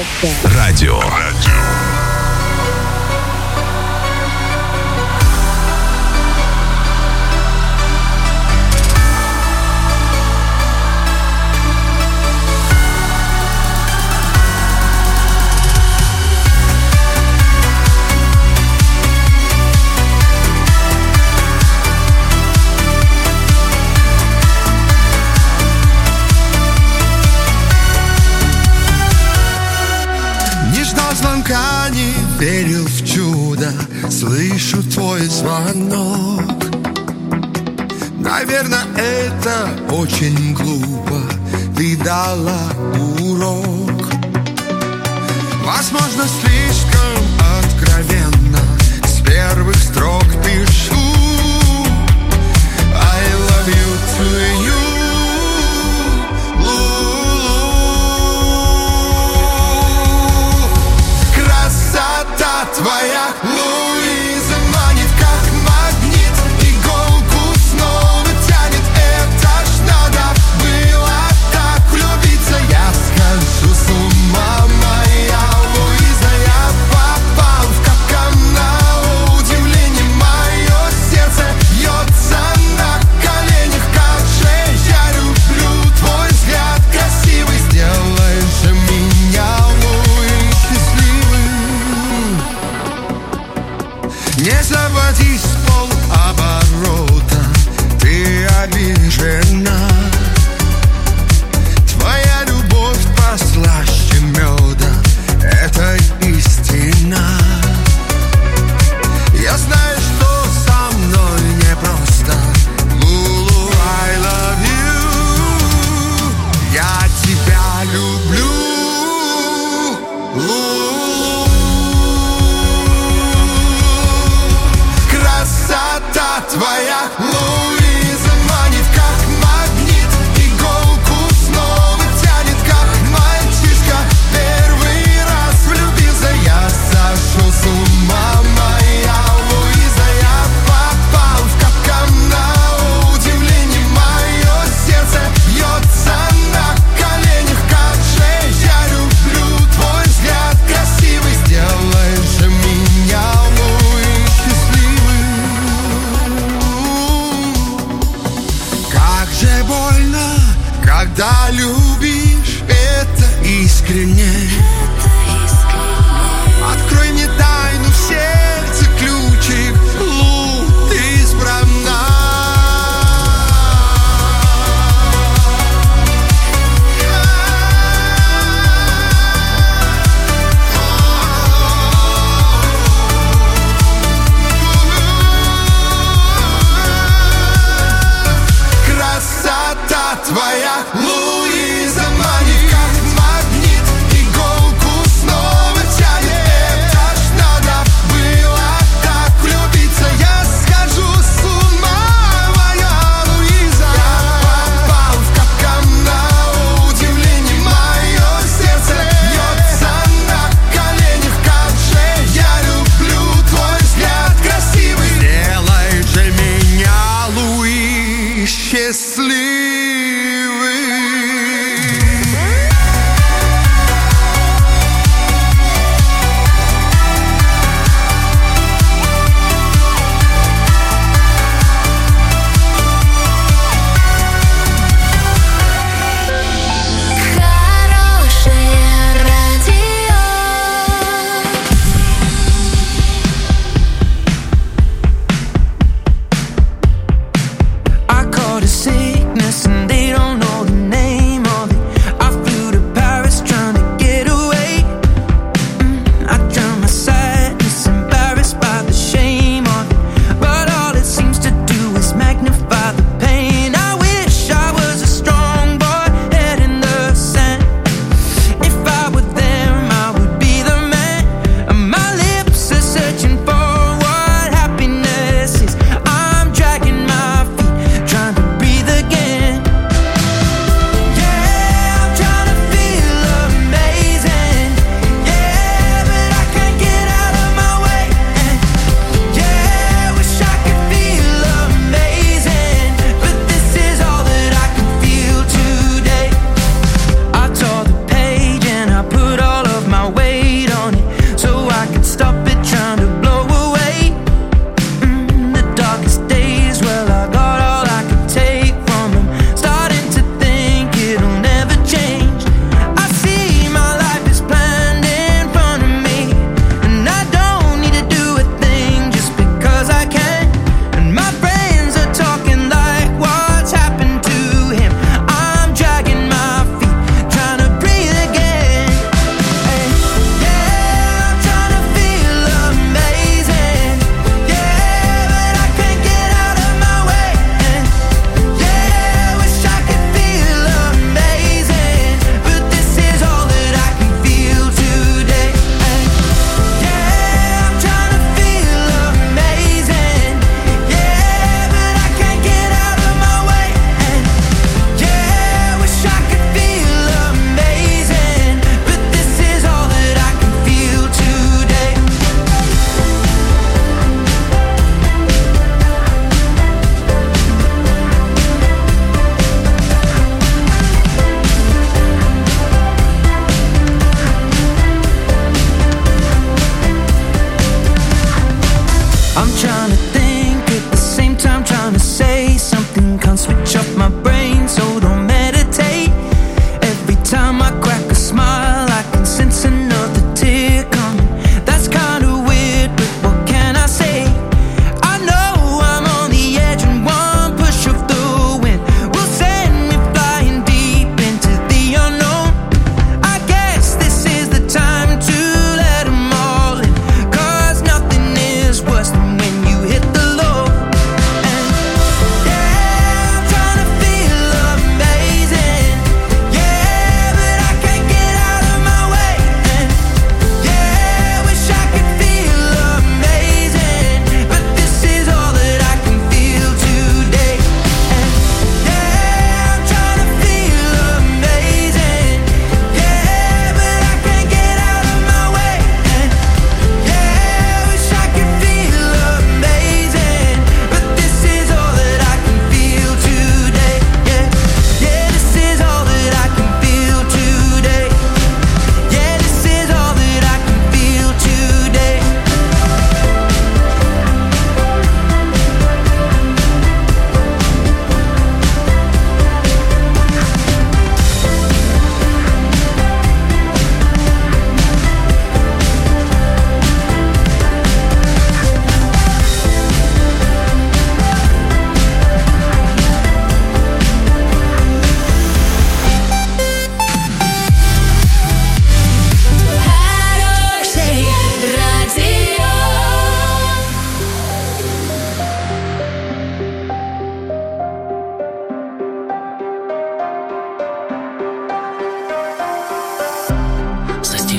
Радио. Не верил в чудо, слышу твой звонок. Наверное, это очень глупо, ты дала урок. Возможно, слишком откровенно с первых строк пишу I love you to you. Твоя Луиза манит, как магнит, иголку снова тянет. Это ж надо было так влюбиться. Я схожу с ума, моя Луиза. Я попал в капкан, на удивление мое сердце бьется на коленях. Как же я люблю твой взгляд красивый. Сделаешь же меня, Луи, счастливым. Не заводи с полоборота, ты обижена. Твоя любовь послаще меда, это истина. Я знаю, что со мной непросто, Лулу, I love you. Я тебя люблю, Лулу. Твоя Луиза манит, как магнит, иголку снова тянет, как мальчишка первый раз влюбился. Я сошел с ума, моя Луиза. Я попал в капкан, на удивление мое сердце бьется на коленях. Как же я люблю твой взгляд красивый. Сделаешь же меня, Луи, счастливым. Как же больно, когда любишь, это искренне. Открой мне тайну в сердце, ключик, Лу, ты избрана. Красота твоя, Луиза, манит, как магнит, иголку снова тянет. Это ж надо было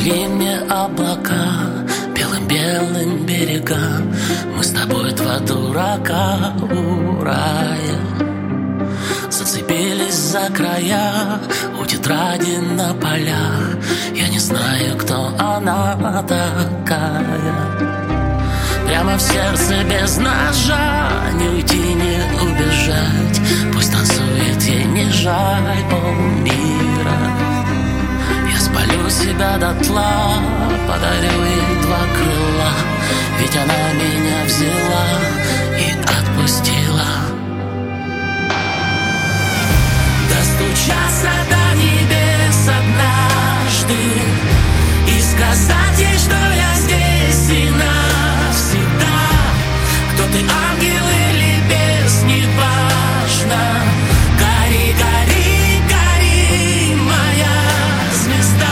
Застели мне облака белым-белым берега. Мы с тобой два дурака у рая. Зацепились за края у тетради на полях. Я не знаю, кто она такая. Прямо в сердце без ножа, не уйти, не убежать. Пусть танцует, ей не жаль полмира. Я спалю себя дотла, подарю ей два крыла. Ведь она меня взяла и отпустила. Достучаться до небес однажды и сказать ей, что я здесь и навсегда. Кто ты, ангел или бес, неважно. Гори, гори, гори, моя звезда.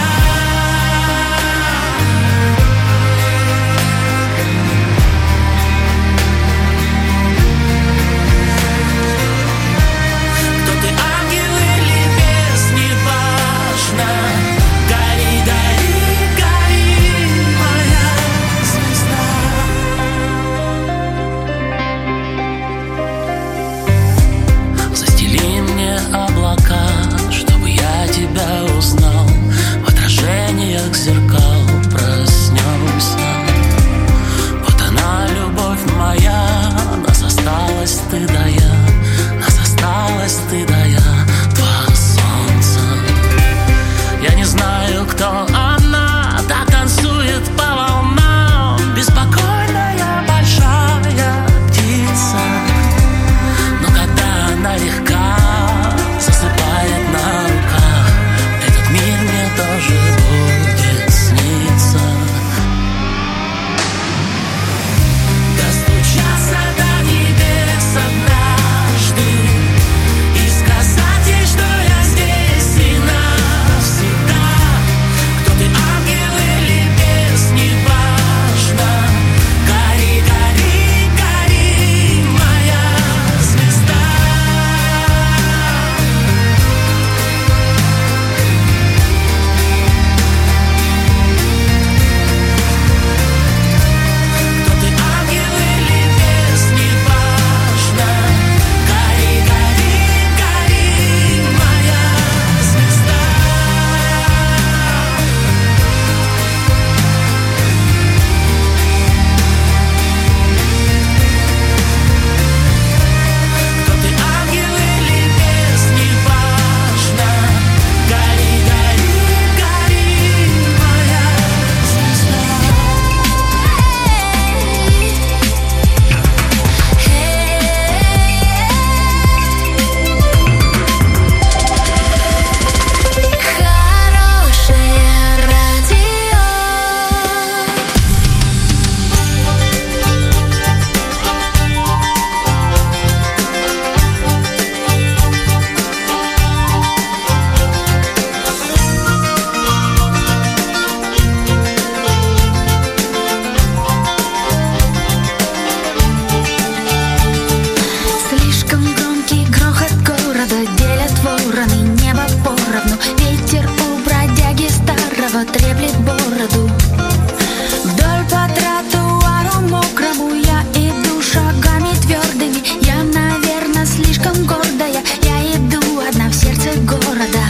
Кто ты, ангел или бес, неважно. Гори, гори, гори, моя звезда. Застели мне облака, чтобы я тебя узнал. В отражениях зеркал проснемся. Вот она, любовь моя, нас осталось ты да я. Нас осталось ты да я, два солнца. Я не знаю, кто она, так танцует по волнам. Беспокойная большая птица. Но когда она легка, засыпает на руках, этот мир мне тоже будет сниться. Достучаться до небес однажды и сказать ей, что я здесь и навсегда. Кто ты, ангел или бес, неважно. Гори, гори, гори, моя звезда. Кто ты, ангел или бес, неважно. Гори, гори, гори, моя звезда. Кто ты, ангел или бес, неважно. Гори, гори, гори, моя звезда. Хорошее радио. Слишком громкий грохот города делят вороны небо поровну. Ветер у бродяги старого треплет бороду. Вдоль по тротуару мокрому я иду шагами твердыми. Я, наверное, слишком гордая. Я иду одна в сердце города.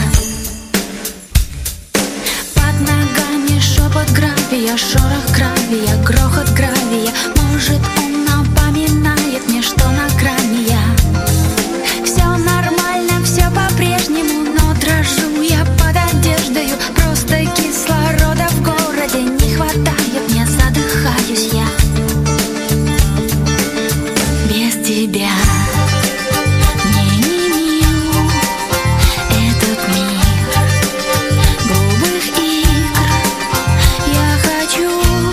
Под ногами шепот гравия, шорох гравия, грохот гравия. Может, он напоминает мне, что на грани я. Все нормально, все по-прежнему, но дрожу я под одеждою. Просто кислорода в городе не хватает, мне задыхаюсь я. Без тебя мне не мил этот мир грубых игр. Я хочу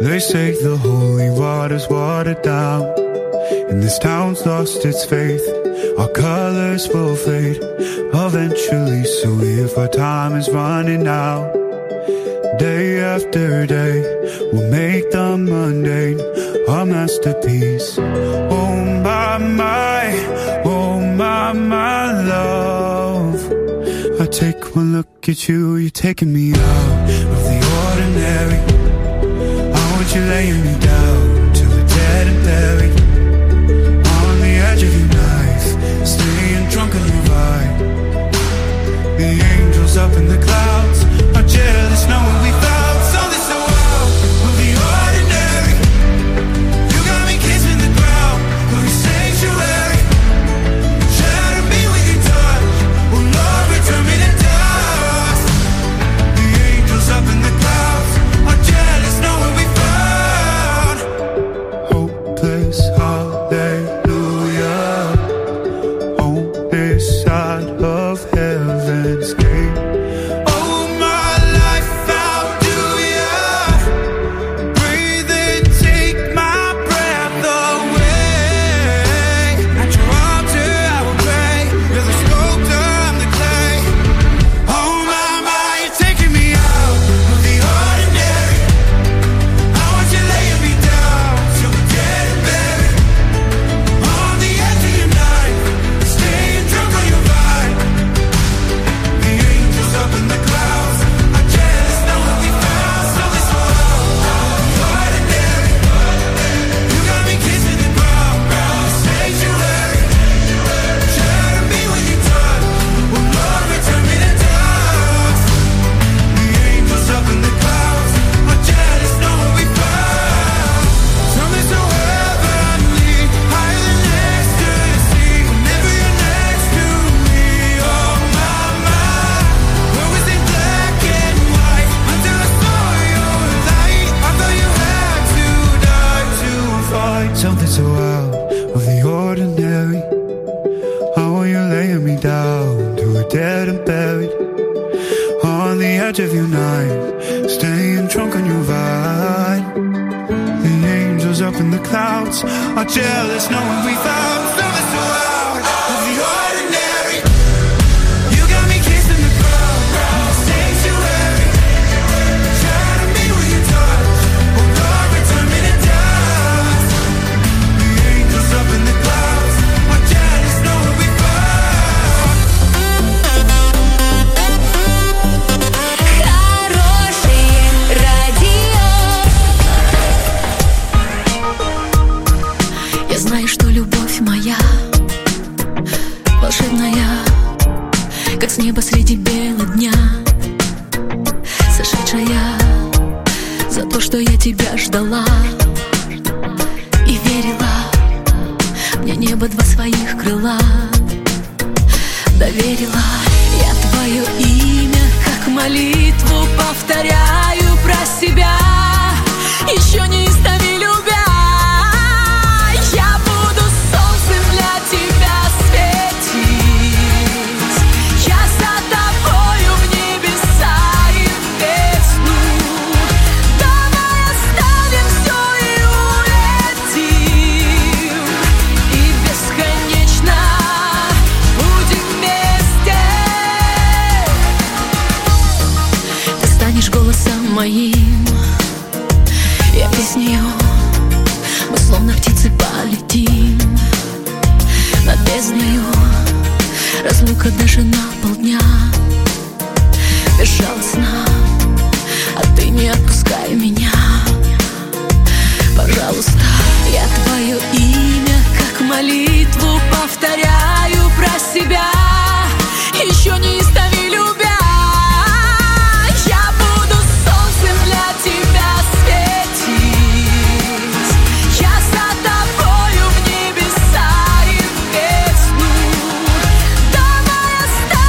They say the holy water's watered down, and this town's lost its faith. Our colors will fade eventually, so if our time is running out, day after day, we'll make the mundane our masterpiece. Oh my love, I take one look at you, you're taking me out of the ordinary. I want you laying me down till we're dead and buried, on the edge of your knife, staying drunk on your vibe. The angels up in the clouds are jealous knowing we found something so out of the ordinary. You got me kissing the ground of your sanctuary. Shatter me with your touch, oh Lord, return me to dust. The angels up in the clouds are jealous knowing we found hopeless hallelujah on this side of heaven's gate. Oh my life, how do ya breathe and take my breath away? At your altar I will pray, you're the sculptor, I'm the clay. Oh my, you're taking me out of the ordinary. I want you laying me down till we're dead and buried, on the edge of your knife, staying drunk on your vibe. The angels up in the clouds are jealous knowing we found something so out of the ordinary. You got me kissing the ground, sanctuary. Shatter me with your touch, oh Lord, return me to dust. The angels up in the clouds are jealous knowing we found something so heavenly, higher than ecstasy. Whenever you're next to me, oh my, where was it black and white until I saw your light? I thought you had to die to find something so out of the ordinary. How are you laying me down till we're dead and buried, on the edge of your knife, staying drunk on your vine. The angels up in the clouds are jealous knowing we found something so out of the ordinary. You got me kissing the ground, sanctuary. Shatter me with your touch, oh Lord, return me to dust. The angels up in the clouds are jealous knowing we found. Хорошее радио. Я знаю, что любовь моя волшебная, как с неба среди бела дня, сошедшая за то, что я тебя ждала и верила. Мне небо два своих крыла доверила. Я твое имя, как молитву, повторяю про себя, еще неистово любя. Я буду солнцем для тебя светить, я за тобою в небеса и в бездну. Давай оставим все и улетим, и бесконечно будем вместе. Ты станешь голосом моим, я песнею, мы словно птицы полетим над бездною. Разлука даже на полдня безжалостна, а ты не отпускай меня, пожалуйста. Я твое имя, как молитву, повторяю про себя, еще неистово любя. Я буду солнцем для тебя светить, я за тобою в небеса и в бездну. Давай оставим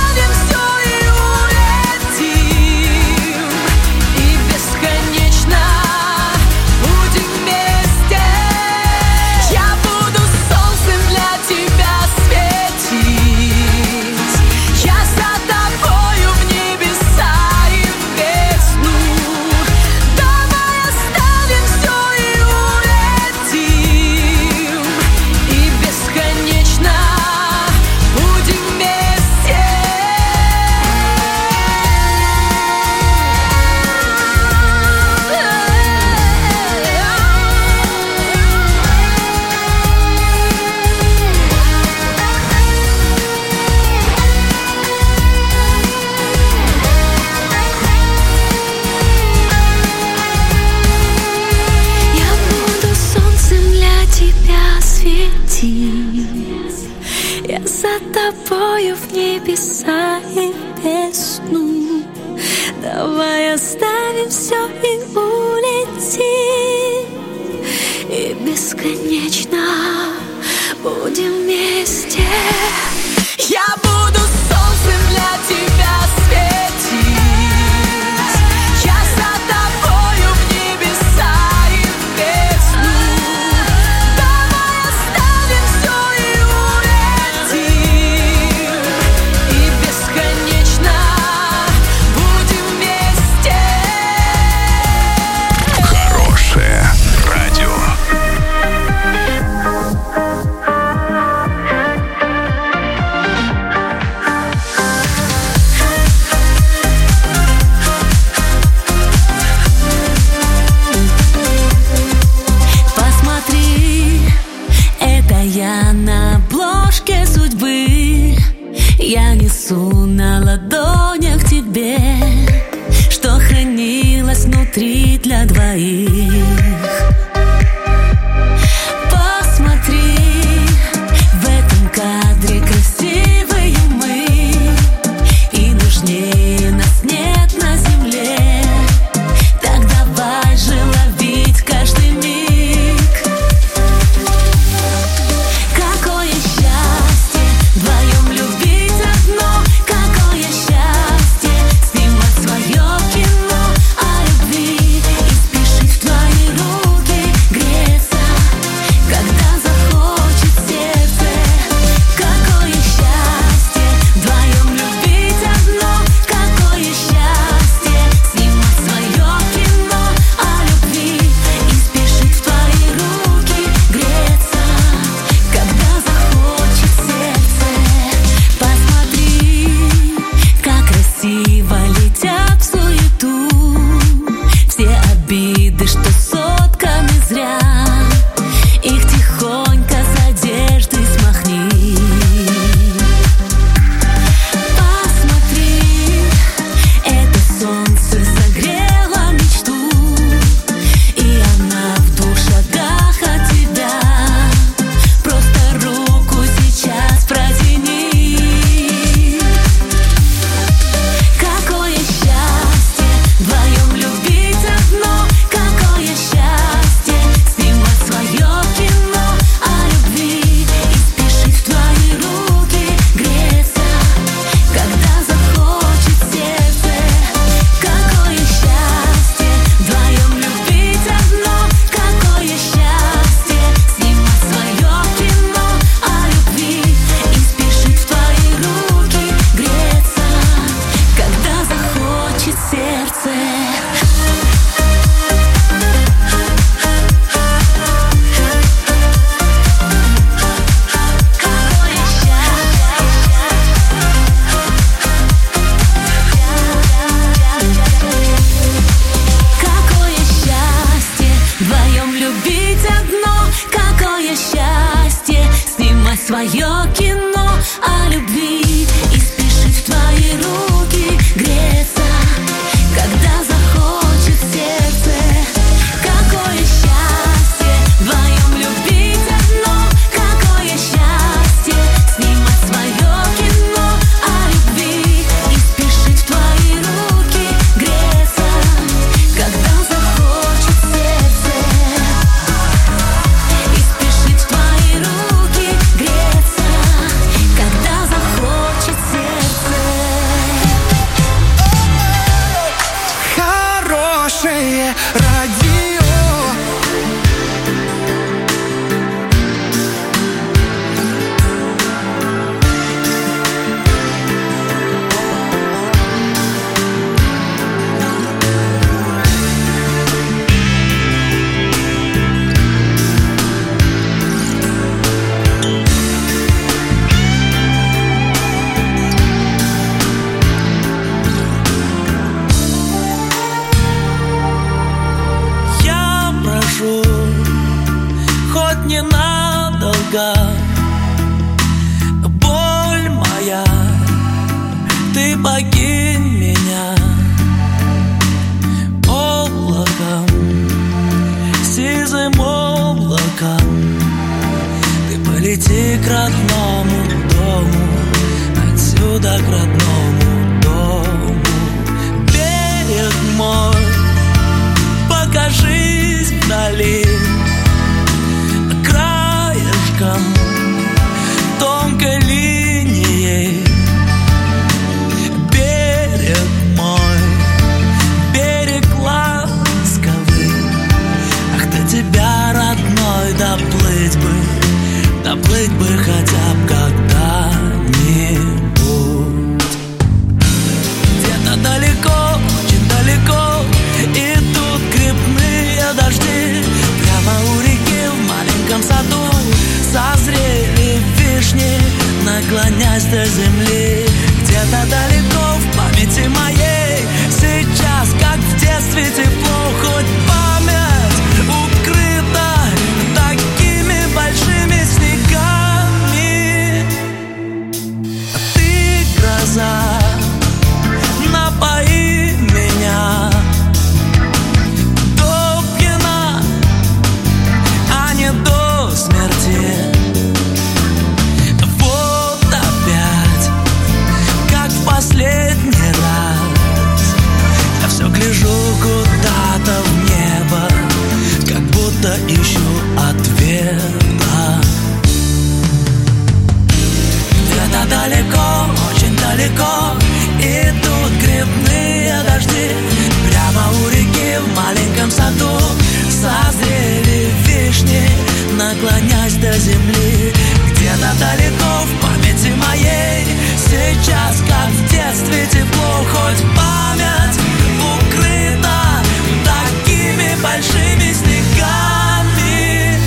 улетим. Я за тобою в небеса и в бездну. Давай оставим все и улетим. И бесконечно будем вместе. Я буду солнцем для тебя светить. Я за тобою в небеса и в бездну. Давай оставим все и улетим. И бесконечно будем вместе. Хорошее радио. Я на обложке судьбы. Я несу на ладонях тебе, что хранилось внутри для двоих. Посмотри, в этом кадре красивые мы, и нужнее нас нет на земле. Так давай же ловить каждый миг. Свое кино о любви и спешить в твои руки греться, когда захочет сердце. Какое счастье вдвоем любить одно, какое счастье снимать свое кино о любви и спешить в твои руки греться, когда захочет сердце. И спешить в твои руки греться, когда захочет сердце. Хорошее радио. Я прошу, хоть ненадолго, боль моя, ты покинь меня облаком, сизым облаком. Ты полети полети к родному дому, отсюда к родному дому. Берег мой, покажись вдали, краешком тонкой линией. Берег мой, берег ласковый, ах, до тебя, родной, доплыть бы хотя бы когда-нибудь. Где-то далеко, очень далеко идут грибные дожди. Прямо у реки в маленьком саду созрели вишни, наклонясь до земли. Где-то далеко в памяти моей сейчас, как в детстве, тепло, хоть память укрыта такими большими снегами. Ты, гроза, напои меня до пьяна, а не до смерти. Вот опять, как в последний раз, я все гляжу куда-то в небо, как будто ищу ответа. Где-то далеко, очень далеко идут грибные дожди. Прямо у реки в маленьком саду созрели вишни, наклонясь до земли. Где-то далеко в памяти моей сейчас, как в детстве, тепло, хоть память укрыта такими большими снегами.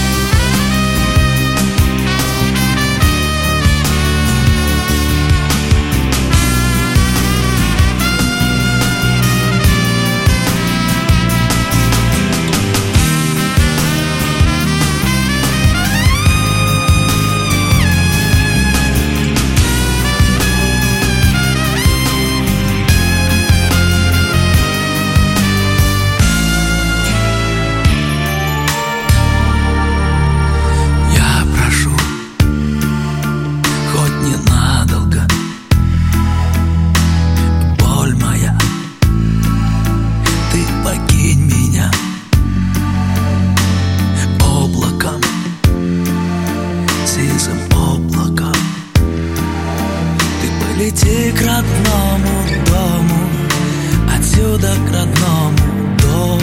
Полети к родному дому, отсюда к родному дому.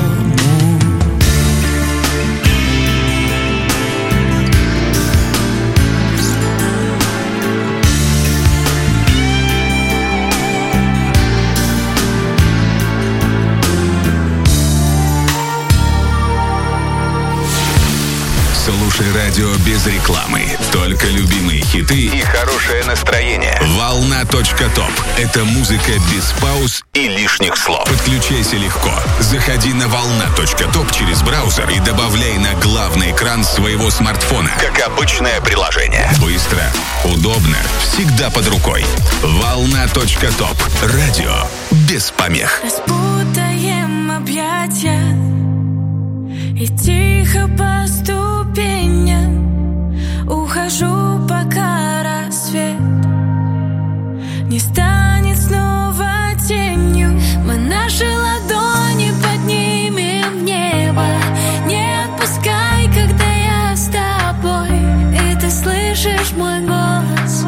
Слушай радио без рекламы. Только любимые хиты и хорошее настроение. Волна.топ. Это музыка без пауз и лишних слов. Подключайся легко. Заходи на волна.топ через браузер и добавляй на главный экран своего смартфона. Как обычное приложение. Быстро, удобно, всегда под рукой. Волна.топ. Радио без помех. Распутаем объятия и тихо по ступеням ухожу, пока рассвет не станет снова тенью. Мы наши ладони поднимем в небо. Не отпускай, когда я с тобой, и ты слышишь мой голос,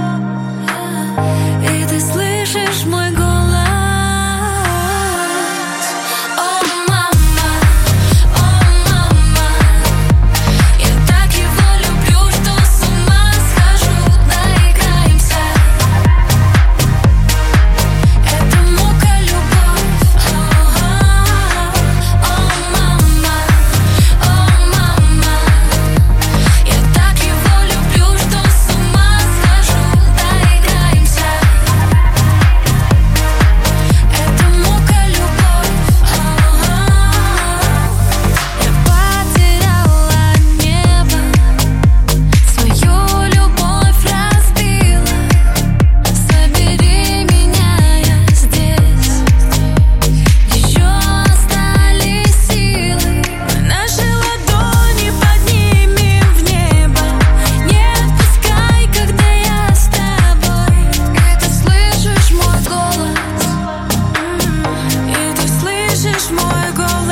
и ты слышишь мой голос. О, мама, слышишь мой голос?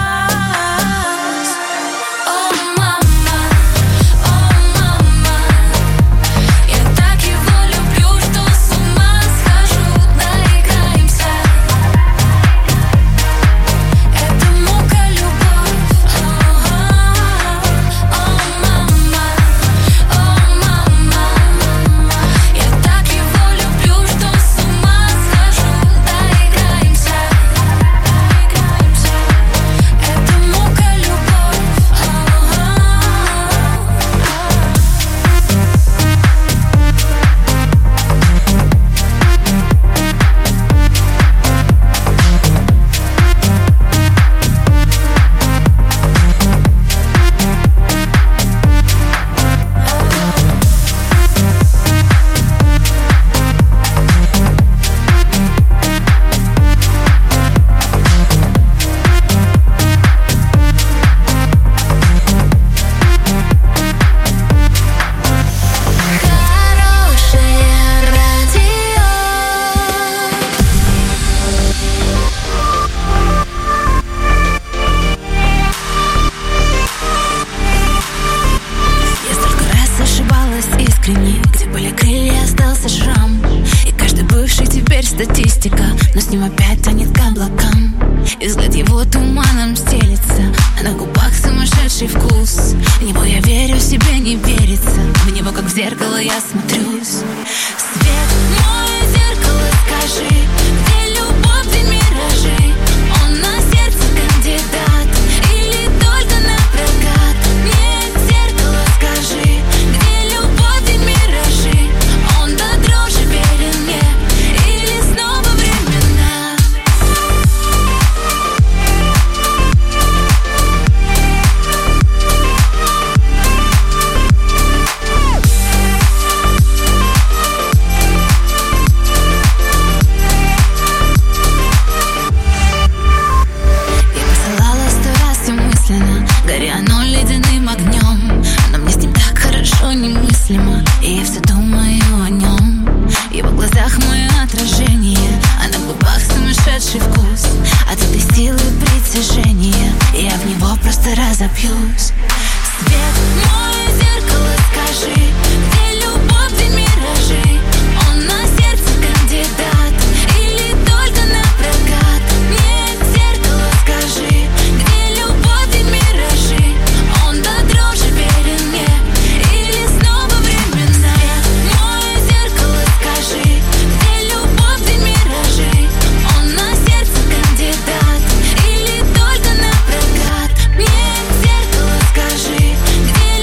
Где были крылья, остался шрам. И каждый бывший теперь статистика, но с ним опять тянет к облакам. И взгляд его туманом стелится, а на губах сумасшедший вкус. В него я верю, себе не верится. В него как в зеркало я смотрюсь. Свет, мое зеркало, скажи, где любовь, где миражи? Он на сердце кандидат или только на прокат? Нет, зеркало, скажи, где любовь, где миражи? Он до дрожи верен мне или снова времена? Горя оно ледяным огнем, но мне с ним так хорошо немыслимо. И я все думаю о нем. В его глазах мое отражение, а на губах сумасшедший вкус от этой силы притяжения. И я в него просто разобьюсь. Свет, мое зеркало, скажи, где любовь, где миражи? Он на сердце кандидат или только на прокат? Нет, зеркало, скажи, где любовь, где миражи? Он до дрожи верен мне или снова времена? Мое зеркало, скажи, где любовь, где миражи? Он на сердце кандидат или только на прокат? Нет, зеркало, скажи, где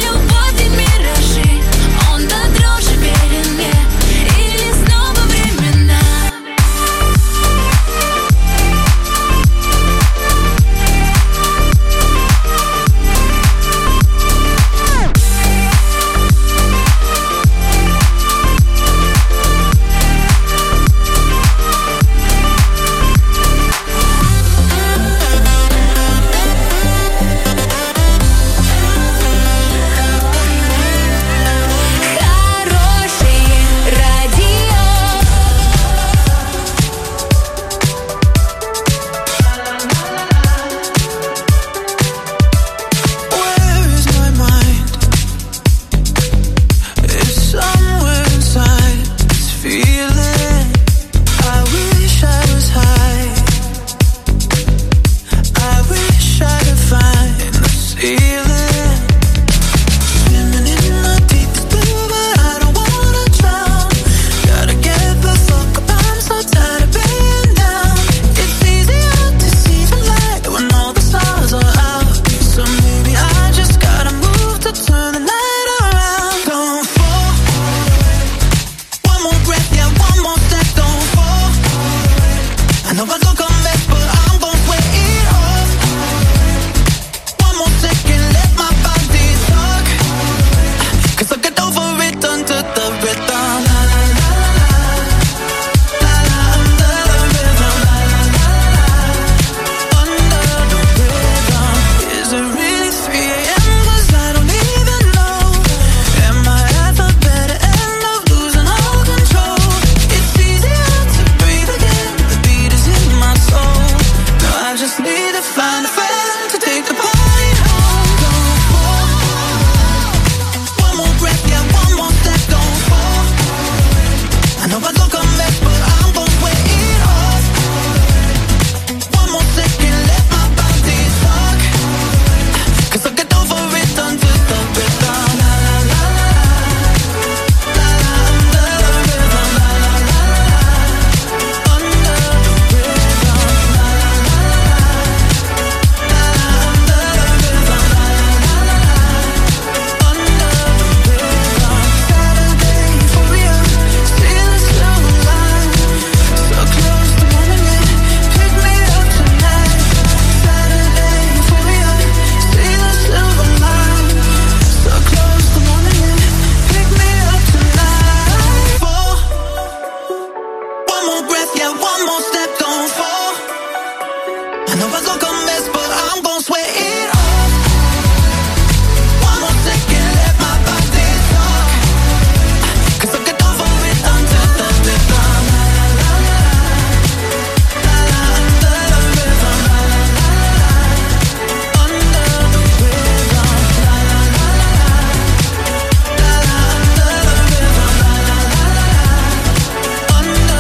redefine the fact to take the party home. Don't fall. One more breath, yeah, one more step. Don't fall. I know I look a mess, but I'm gonna wait it off. One more second, let my body talk. 'Cause I'll get over it until the rhythm. La la la la la la, under the rhythm. La la la la la, under the rhythm. La la la la la, under the rhythm. La la la la la, under the rhythm. Saturday for you, see the silver line. So close to morning, pick me up tonight. Saturday for you, see the silver line. So close to morning, pick me up tonight. Fall. One more breath, yeah, one more step, don't fall. I know I look a mess, but I'm gon' sweat it off. One more second, let my body talk. 'Cause I'll get over it until the rhythm. La la la la, la la, under the rhythm. La la la la, under the rhythm. La la la la, la la, under the rhythm. La la la la, under the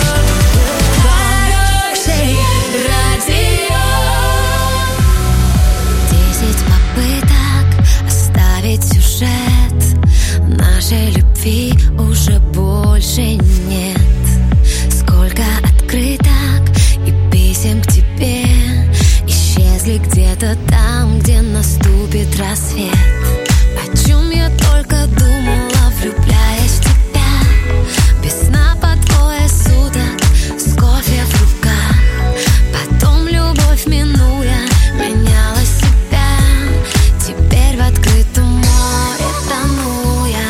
Хорошее радио. 10 попыток оставить сюжет. Нашей любви уже больше нет. Сколько открыток и писем к тебе исчезли где-то там, где наступит рассвет. О чем я только думала, влюбляясь в тебя. Без сна по двое суток, с кофе в руках. Потом любовь минуя, меняла себя. Теперь в открытом море тону я.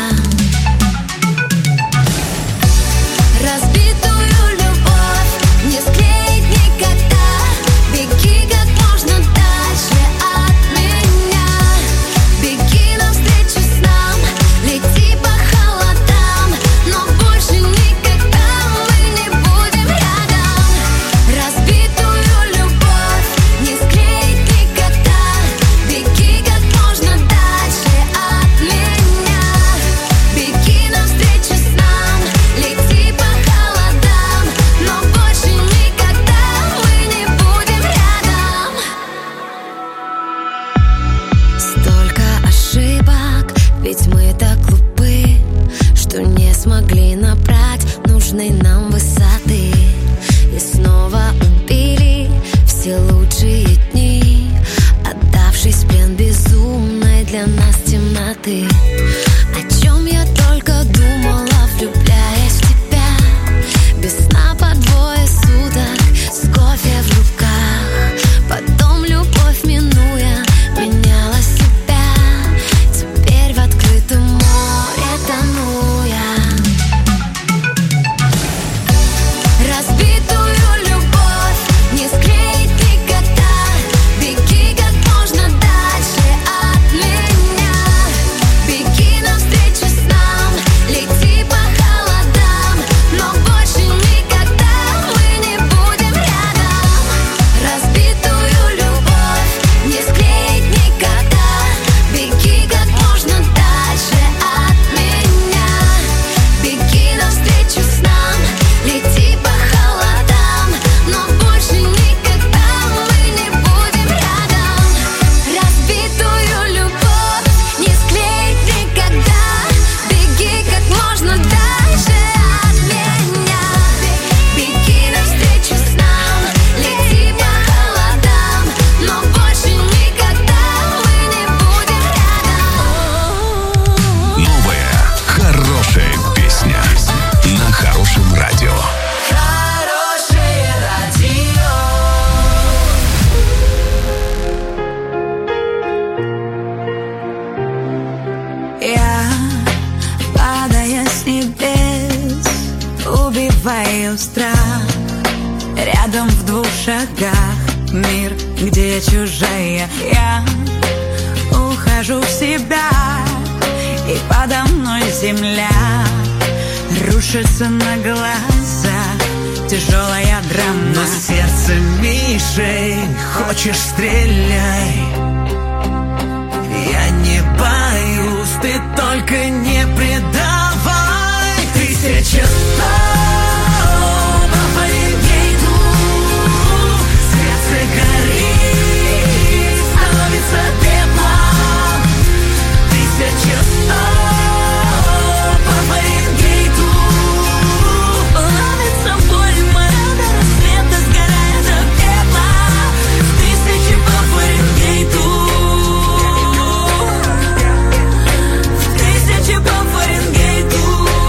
Разбитую любовь не склеить никогда. Беги как можно дальше от меня. Беги навстречу снам, лети по холодам. Но больше никогда мы не будем рядом. Разбитую любовь не склеить никогда. Беги как можно дальше от меня. Беги навстречу снам, лети по холодам. Но больше никогда мы не будем рядом. Столько ошибок, ведь мы так глупы, что не смогли набрать нужной нам высоты. И снова убили все лучшие дни, отдавшись в плен безумной для нас темноты. О чем я только думала, влюбляясь в тебя. Без сна по двое суток, с кофе в руках. Потом любовь минуя, меняла себя. Теперь в открытом море тону я. Разбитую любовь не склеить никогда. Беги как можно дальше от меня. Беги навстречу снам, лети по холодам. Но больше никогда мы не будем рядом. Разбитую любовь не склеить никогда. Беги как можно дальше от меня. Беги навстречу снам, лети по холодам. Но больше никогда мы не будем рядом. Разбитую любовь не склеить никогда. Беги как можно дальше от меня. Беги навстречу снам, лети по холодам. Но больше никогда мы не будем рядом. Новая хорошая песня на хорошем радио. Хорошее радио. Я, падая с небес, убиваю страх. Рядом в 2 шагах мир, где чужая я. Ухожу в себя, и подо мной земля рушится на глазах. тяжелая драма. Но сердце мишень, хочешь стреляй. Я не боюсь, ты только не предавай. 1100 по Фаренгейту. Сердце горит, становится пеплом. 1100 по Фаренгейту. Ловится боль моя, до рассвета сгорает до пепла. 1000 по Фаренгейту. 1000 по Фаренгейту.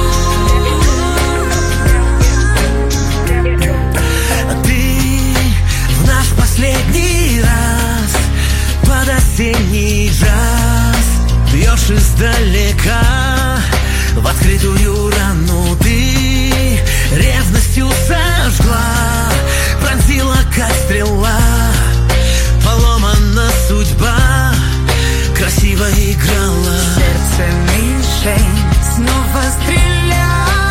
Ты в наш последний раз под осенний джаз бьешь издалека в открытую рану. Ты ревностью сожгла, пронзила как стрела. Поломана судьба, красиво играла. Сердце мишень, снова стреляй.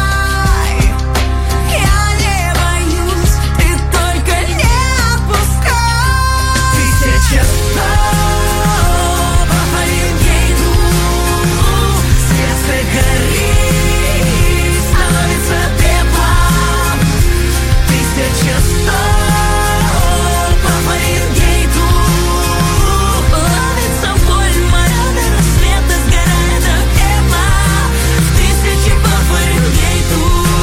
Я не боюсь, ты только не отпускай. 1100 по Фаренгейту. Сердце горит, становится пеплом. 1100 по Фаренгейту. Ловится боль моя, до рассвета сгорает до пепла. 1000 по Фаренгейту.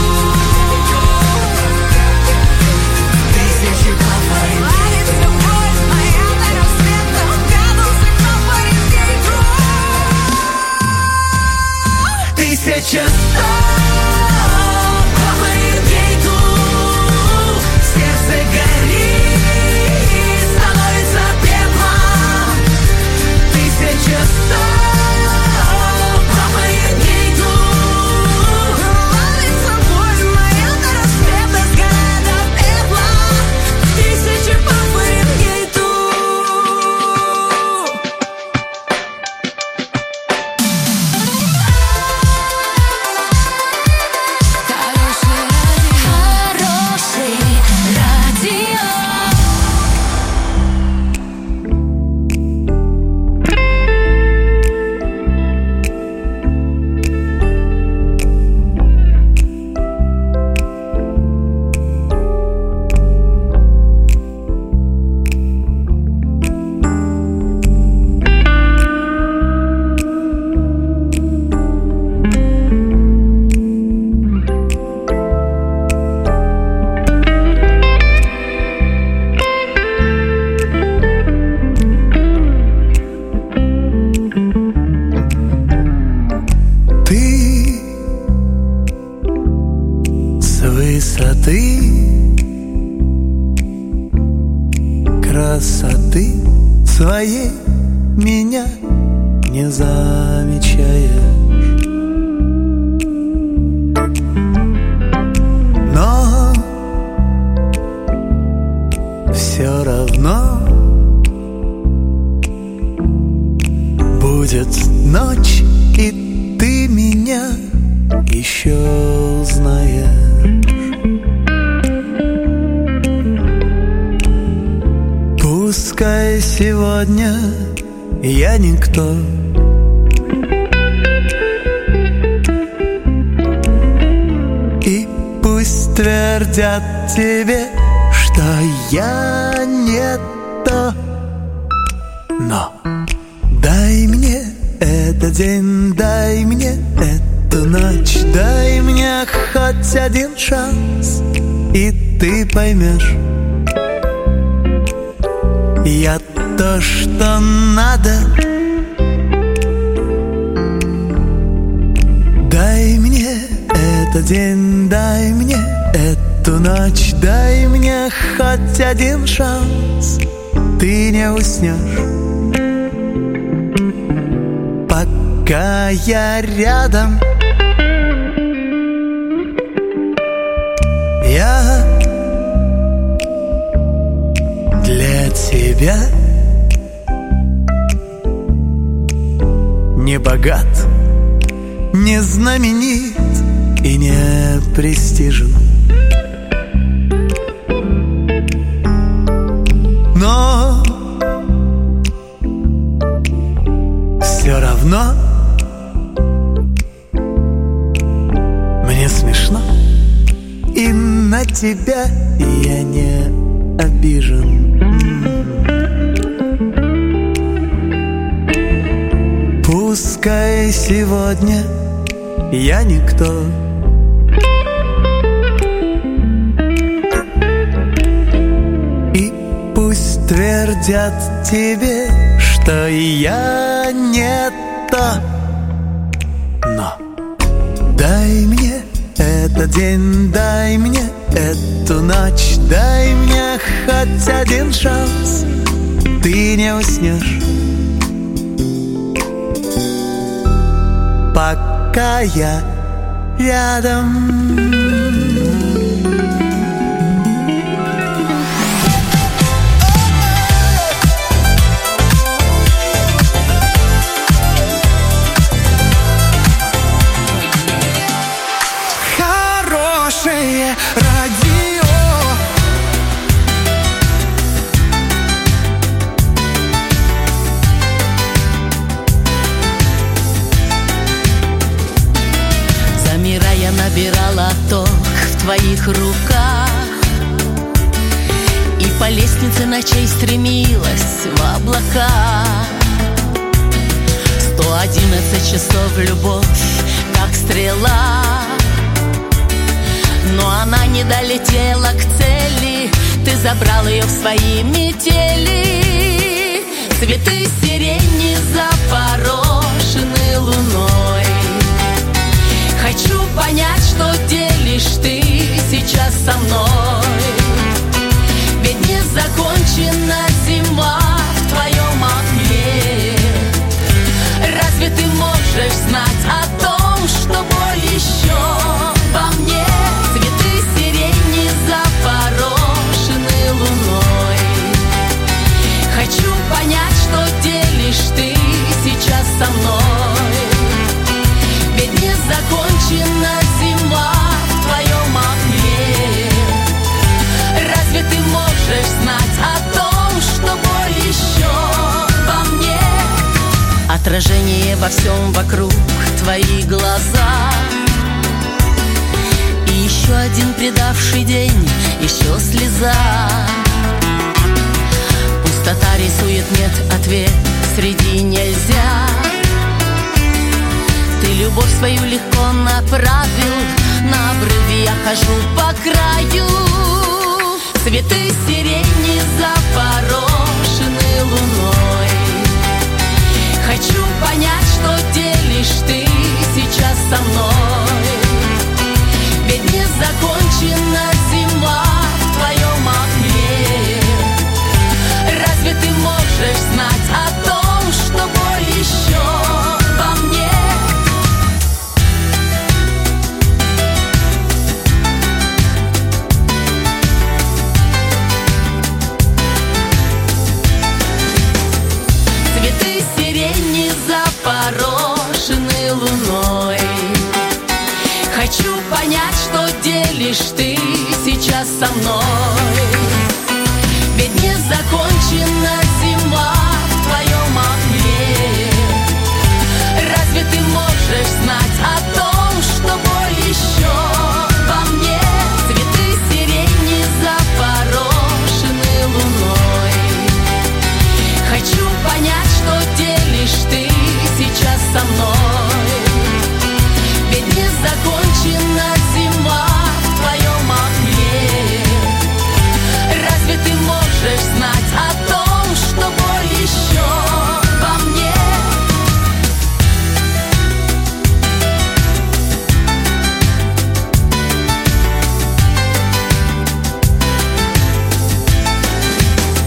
1000 по Фаренгейту. Ловится боль моя, до рассвета градусы по Фаренгейту. 1100 по Фаренгейту. Сердце горит, становится пеплом. 1100 по Фаренгейту. Ловится боль моя, до рассвета сгорает до пепла. 1000 по Фаренгейту. Хорошее радио. Ты с высоты красоты своей меня не замечаешь. Но все равно будет ночь, и ты меня еще узнаешь. Пускай сегодня я никто, и пусть твердят тебе, что я не то. Но дай мне этот день, дай мне эту ночь, дай мне хоть один шанс, и ты поймешь, я то, что надо. Дай мне этот день, дай мне эту ночь, дай мне хоть один шанс, ты не уснешь, пока я рядом. Я для тебя не богат, не знаменит и не престижен. но все равно мне смешно, и на тебя я не обижен. Пускай сегодня я никто, и пусть твердят тебе, что я не то, но дай мне этот день, дай мне эту ночь, дай мне хоть один шанс, ты не уснешь, пока я рядом. Хорошее радио. Замирая, набирала ток в твоих руках, и по лестнице ночей стремилась в облака. 111 часов любовь, как стрела, но она не долетела к цели. Ты забрал ее в свои метели. Цветы сирени запорошены луной. Хочу понять, что делишь ты сейчас со мной. Ведь не закончена зима в твоем окне. Разве ты можешь знать о том, что боль еще во мне? Цветы сирени запорошены луной. Хочу понять, что делишь ты сейчас со мной. Ведь не закончена зима в твоем окне. Разве ты можешь знать о том, что боль еще во мне? Отражение во всем вокруг, твои глаза. И еще один предавший день, еще слеза. Пустота рисует, нет ответ среди нельзя. Ты любовь свою легко направил, на обрыве я хожу по краю. Цветы сирени запорошены луной. Хочу понять, что делишь ты сейчас со мной. Ведь не закончена зима в твоем окне. Разве ты можешь знать о том, что боль еще во мне? Цветы сирени запорошены луной. Хочу понять, что делишь ты сейчас со мной. Ведь не закончена зима в твоем окне. Разве ты можешь знать о том, что боль еще во мне? Цветы сирени запорошены луной. Хочу понять, что делишь ты сейчас со мной. Ведь не закончена зима в твоем окне. Разве ты можешь знать о том, что боль еще во мне?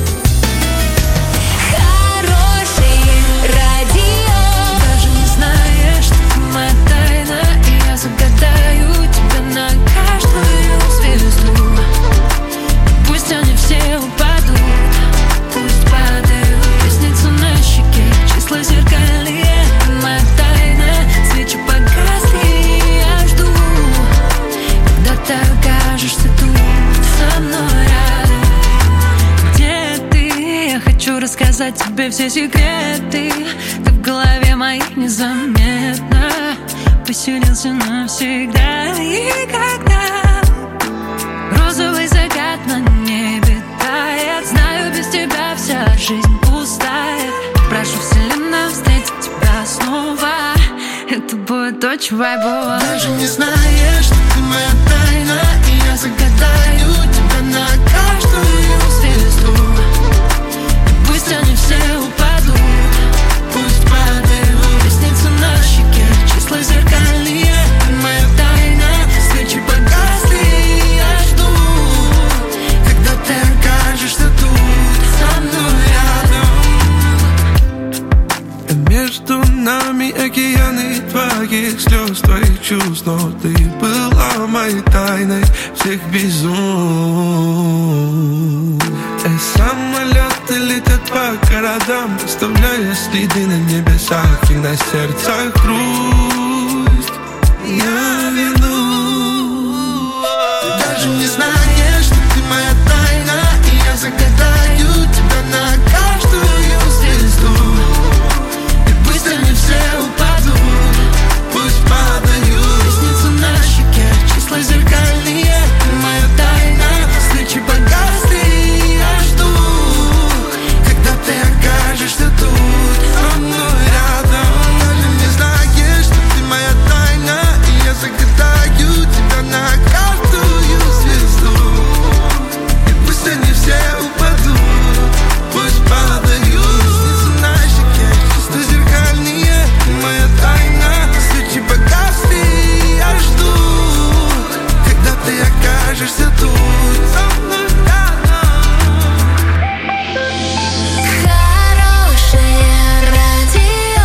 Хорошее радио. Даже не знаю, рассказать тебе все секреты. Ты в голове моей незаметно поселился навсегда. И когда розовый закат на небе тает, знаю, без тебя вся жизнь пустая. Прошу вселенную встретить тебя снова. Это будет очень вайбово. Даже не знаешь, что ты моя тайна, и я загадаю тебя на каждую звезду. И пусть они все упадут, пусть падают ресницы на щеке, числа зеркальные. Ты моя тайна, свечи погасли, и я жду, когда ты окажешься тут со мной рядом. Между нами океаны твоих слез, твоих чувств, но ты была моей тайной всех безум. Самолеты летят по городам, оставляя следы на небесах, и на сердцах грусть. Я вину. Ты даже не знаешь, что ты моя тайна, и я загадаю тебя на каждую звезду. Пусть они все упадут, пусть падают ресницы на щеке, числа зеркальные. Ты моя тайна, свечи погасли, и я жду, когда ты окажешься тут со мной рядом. Даже не знаешь, что ты моя тайна, и я загадаю тебя на каждую звезду. И пусть они все упадут, пусть падают ресницы на щеке, числа зеркальные. Ты моя тайна, свечи погасли, и я жду, когда ты окажешься тут со мной рядом. Хорошее радио.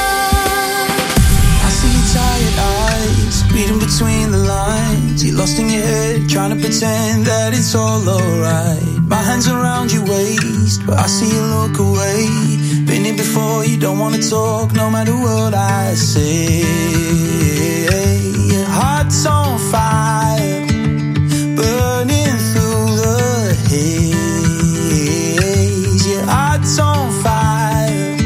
I see your tired eyes, reading between the lines. You're lost in your head, trying to pretend that it's all alright. My hands around your waist, but I see you look away. Been here before, you don't wanna talk, no matter what I say. Your heart's on fire, burning through the haze. Your heart's on fire.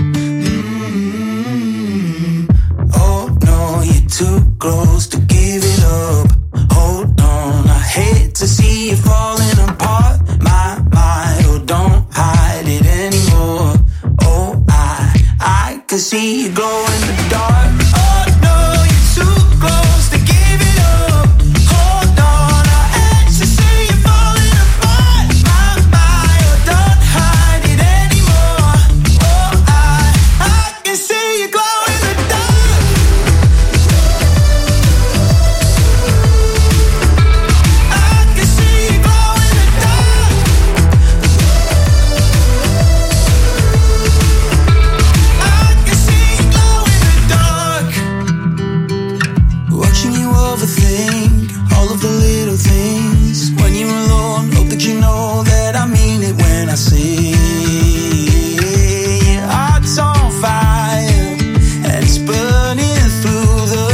Oh no, you're too close to give it up. Hold on, I hate to see you falling apart. My mind, oh don't hide it anymore. Oh, I can see you glow in the dark. Oh no, you're too close to give it up. Hold on, I hate to see you falling apart. My mind, oh don't hide it anymore. Oh, I can see you glow in the dark. I can see you glow in the dark. I can see you glow in the dark. Watching you overthink all of the little things. When you're alone, hope that you know that I mean it when I say your heart's on fire and it's burning through the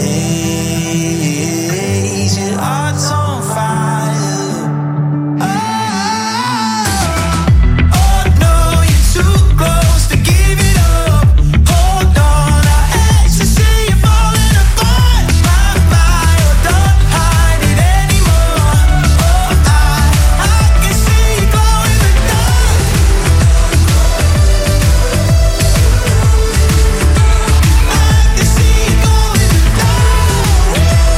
haze. Your heart's on fire. Oh no, you're too close to give it up. Hold on, I hate to see you falling apart. My mind, oh don't hide it anymore. Oh, I can see you glow in the dark. I can see you glow in the dark.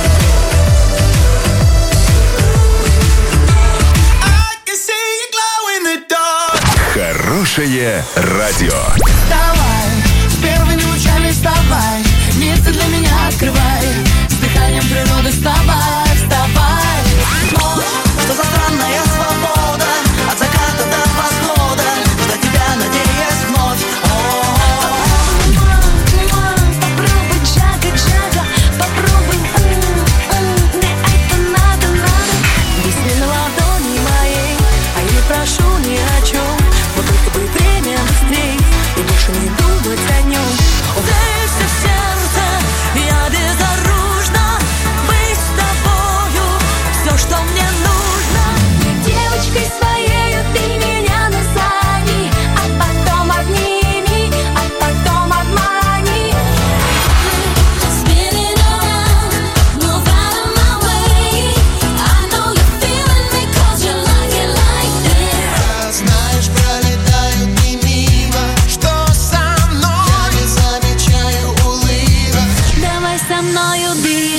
I can see you glow in the dark. Хорошее радио. Вставай, с первыми лучами вставай, место для меня открывай, с дыханием природы вставай, вставай. Ночь, что за странная свобода, от заката до восхода, ждать тебя, надеясь вновь. Попробуй джага-джага, попробуй мне это надо. Весны на ладони моей, а я не прошу ни о чем. Вот только бы время быстрей и больше не думать о нем. Здесь все сердце, я безоружна быть с тобой. со мною дышишь.